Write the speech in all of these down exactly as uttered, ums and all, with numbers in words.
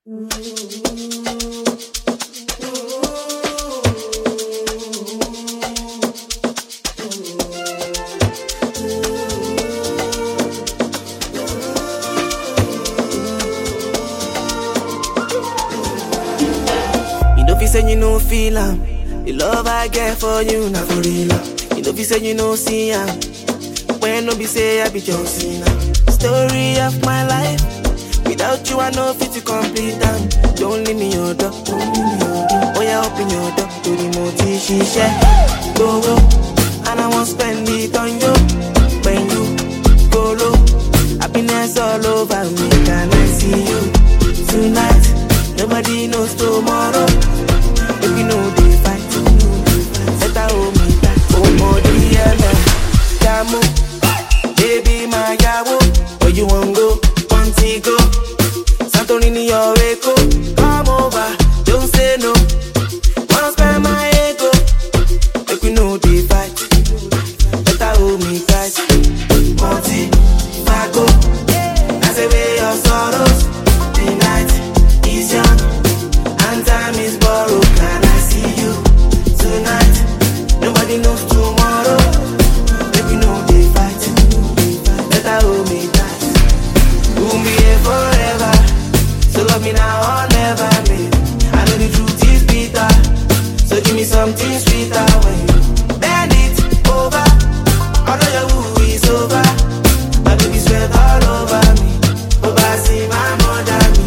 You know if you say you no feel am, the love I get for you na for real. You know if you say you no see am, when no be say I be just seen am. Story of my life, without you I no fit to complete am. Don't leave me your door, don't leave me your door. Oh yeah, open your door to the multi shisha. Go go, and I won't spend it on you. When you go low, happiness all over me. Can I see you tonight? Nobody knows tomorrow. If you know they fight, better hold me back. Oh more dear man, Jamo, baby my yawo. Where you want go? Want to go? Santorini your echo. Come over, don't say no. Wanna spend my ego. If you know they fight, better hold me tight. Monty, Marco, that's away your sorrows. The night is young and time is borrowed. Can I see you tonight? Nobody knows tomorrow. If you know they fight, better hold me tight. We'll be here forever, so love me now or never, babe. I know the truth is bitter, so give me something sweeter when you bend it over. I know your woo is over. My baby sweat all over me. Over see my mother me.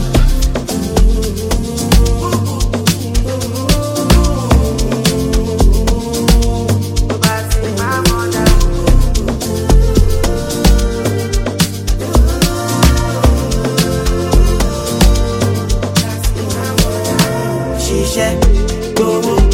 Over see my mother me. She said, go.